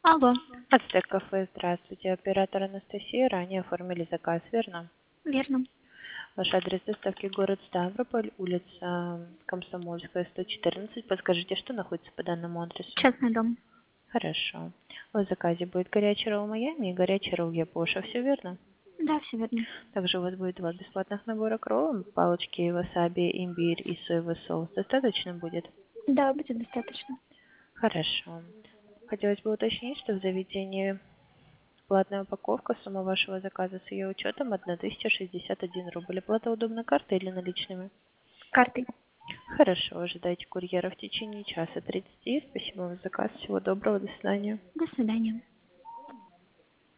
Алло, Ацтек кафе, здравствуйте. Оператор Анастасия. Ранее оформили заказ, верно? верно. Ваш адрес доставки город Ставрополь, улица Комсомольская, 114. Подскажите, что находится по данному адресу? Частный дом. Хорошо. В заказе будет горячий ролл Майами и горячий ролл Япоша. Все верно? Да, все верно. Также у вас будет два бесплатных набора к роллам. Палочки васаби, имбирь и соевый соус. Достаточно будет? Да, будет достаточно. Хорошо. Хотелось бы уточнить, что в заведении платная упаковка, сумма вашего заказа с ее учетом 1061 рубль. Оплата удобна картой или наличными? Картой. Хорошо, ожидайте курьера в течение часа 30. Спасибо вам за заказ. Всего доброго, до свидания. До свидания.